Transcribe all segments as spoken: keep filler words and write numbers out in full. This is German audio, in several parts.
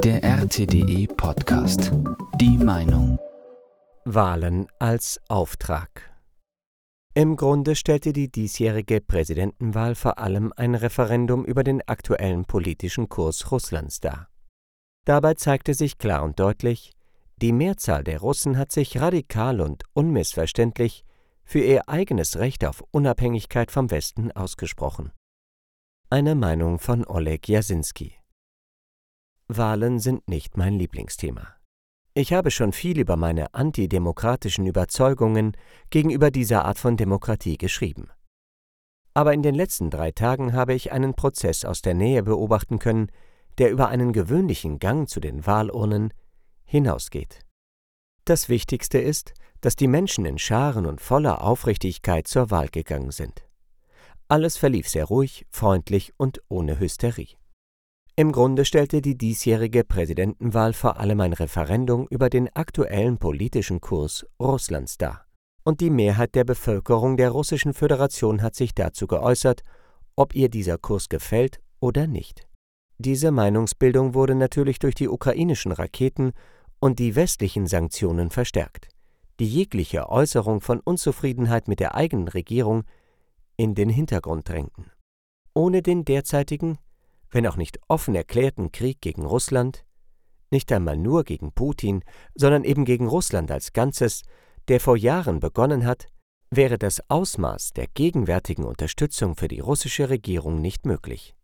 Der R T D E-Podcast. Die Meinung. Wahlen als Auftrag. Im Grunde stellte die diesjährige Präsidentenwahl vor allem ein Referendum über den aktuellen politischen Kurs Russlands dar. Dabei zeigte sich klar und deutlich, die Mehrzahl der Russen hat sich radikal und unmissverständlich für ihr eigenes Recht auf Unabhängigkeit vom Westen ausgesprochen. Eine Meinung von Oleg Jasinski. Wahlen sind nicht mein Lieblingsthema. Ich habe schon viel über meine antidemokratischen Überzeugungen gegenüber dieser Art von Demokratie geschrieben. Aber in den letzten drei Tagen habe ich einen Prozess aus der Nähe beobachten können, der über einen gewöhnlichen Gang zu den Wahlurnen hinausgeht. Das Wichtigste ist, dass die Menschen in Scharen und voller Aufrichtigkeit zur Wahl gegangen sind. Alles verlief sehr ruhig, freundlich und ohne Hysterie. Im Grunde stellte die diesjährige Präsidentenwahl vor allem ein Referendum über den aktuellen politischen Kurs Russlands dar. Und die Mehrheit der Bevölkerung der Russischen Föderation hat sich dazu geäußert, ob ihr dieser Kurs gefällt oder nicht. Diese Meinungsbildung wurde natürlich durch die ukrainischen Raketen und die westlichen Sanktionen verstärkt, die jegliche Äußerung von Unzufriedenheit mit der eigenen Regierung in den Hintergrund drängten. Ohne den derzeitigen, wenn auch nicht offen erklärten Krieg gegen Russland, nicht einmal nur gegen Putin, sondern eben gegen Russland als Ganzes, der vor Jahren begonnen hat, wäre das Ausmaß der gegenwärtigen Unterstützung für die russische Regierung nicht möglich.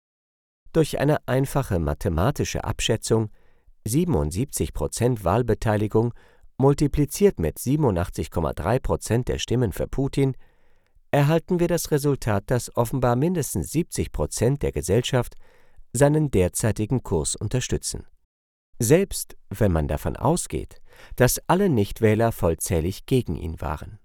Durch eine einfache mathematische Abschätzung, siebenundsiebzig Prozent Wahlbeteiligung multipliziert mit siebenundachtzig Komma drei Prozent der Stimmen für Putin, erhalten wir das Resultat, dass offenbar mindestens siebzig Prozent der Gesellschaft seinen derzeitigen Kurs unterstützen. Selbst wenn man davon ausgeht, dass alle Nichtwähler vollzählig gegen ihn waren.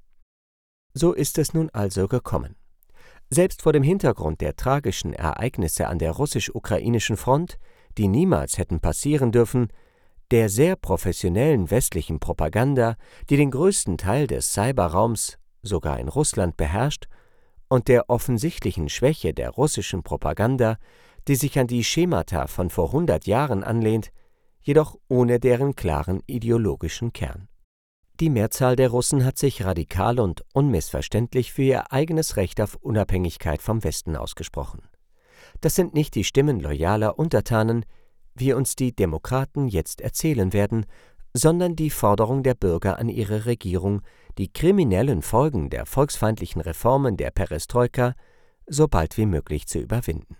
So ist es nun also gekommen. Selbst vor dem Hintergrund der tragischen Ereignisse an der russisch-ukrainischen Front, die niemals hätten passieren dürfen, der sehr professionellen westlichen Propaganda, die den größten Teil des Cyberraums sogar in Russland beherrscht, und der offensichtlichen Schwäche der russischen Propaganda, die sich an die Schemata von vor hundert Jahren anlehnt, jedoch ohne deren klaren ideologischen Kern. Die Mehrzahl der Russen hat sich radikal und unmissverständlich für ihr eigenes Recht auf Unabhängigkeit vom Westen ausgesprochen. Das sind nicht die Stimmen loyaler Untertanen, wie uns die Demokraten jetzt erzählen werden, sondern die Forderung der Bürger an ihre Regierung, die kriminellen Folgen der volksfeindlichen Reformen der Perestroika so bald wie möglich zu überwinden.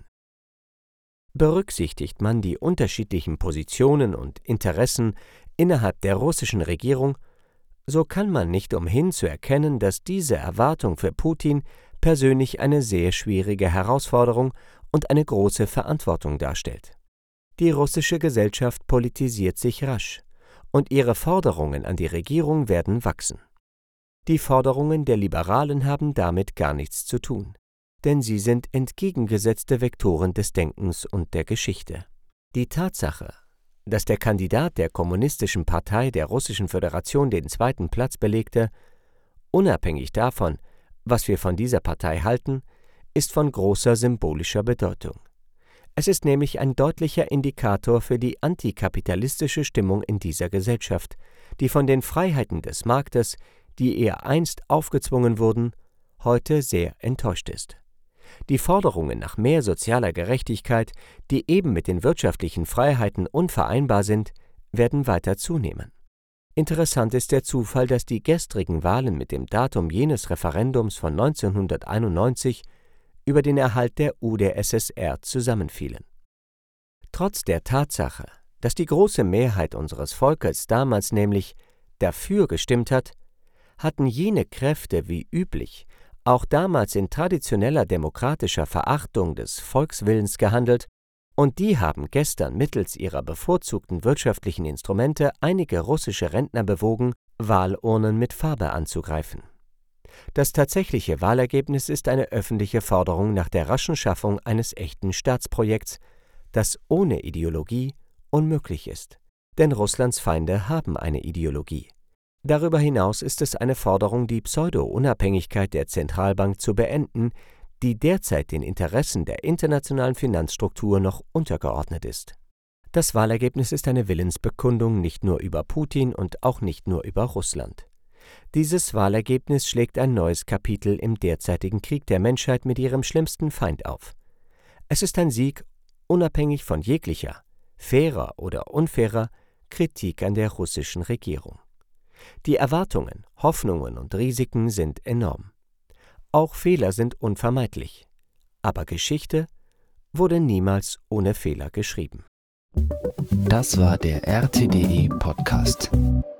Berücksichtigt man die unterschiedlichen Positionen und Interessen innerhalb der russischen Regierung, so kann man nicht umhin zu erkennen, dass diese Erwartung für Putin persönlich eine sehr schwierige Herausforderung und eine große Verantwortung darstellt. Die russische Gesellschaft politisiert sich rasch, und ihre Forderungen an die Regierung werden wachsen. Die Forderungen der Liberalen haben damit gar nichts zu tun, denn sie sind entgegengesetzte Vektoren des Denkens und der Geschichte. Die Tatsache, dass der Kandidat der Kommunistischen Partei der Russischen Föderation den zweiten Platz belegte, unabhängig davon, was wir von dieser Partei halten, ist von großer symbolischer Bedeutung. Es ist nämlich ein deutlicher Indikator für die antikapitalistische Stimmung in dieser Gesellschaft, die von den Freiheiten des Marktes, die ihr einst aufgezwungen wurden, heute sehr enttäuscht ist. Die Forderungen nach mehr sozialer Gerechtigkeit, die eben mit den wirtschaftlichen Freiheiten unvereinbar sind, werden weiter zunehmen. Interessant ist der Zufall, dass die gestrigen Wahlen mit dem Datum jenes Referendums von neunzehnhunderteinundneunzig über den Erhalt der U d S S R zusammenfielen. Trotz der Tatsache, dass die große Mehrheit unseres Volkes damals nämlich dafür gestimmt hat, hatten jene Kräfte wie üblich auch damals in traditioneller demokratischer Verachtung des Volkswillens gehandelt, und die haben gestern mittels ihrer bevorzugten wirtschaftlichen Instrumente einige russische Rentner bewogen, Wahlurnen mit Farbe anzugreifen. Das tatsächliche Wahlergebnis ist eine öffentliche Forderung nach der raschen Schaffung eines echten Staatsprojekts, das ohne Ideologie unmöglich ist. Denn Russlands Feinde haben eine Ideologie. Darüber hinaus ist es eine Forderung, die Pseudo-Unabhängigkeit der Zentralbank zu beenden, die derzeit den Interessen der internationalen Finanzstruktur noch untergeordnet ist. Das Wahlergebnis ist eine Willensbekundung nicht nur über Putin und auch nicht nur über Russland. Dieses Wahlergebnis schlägt ein neues Kapitel im derzeitigen Krieg der Menschheit mit ihrem schlimmsten Feind auf. Es ist ein Sieg unabhängig von jeglicher, fairer oder unfairer Kritik an der russischen Regierung. Die Erwartungen, Hoffnungen und Risiken sind enorm. Auch Fehler sind unvermeidlich. Aber Geschichte wurde niemals ohne Fehler geschrieben. Das war der R T D E Podcast.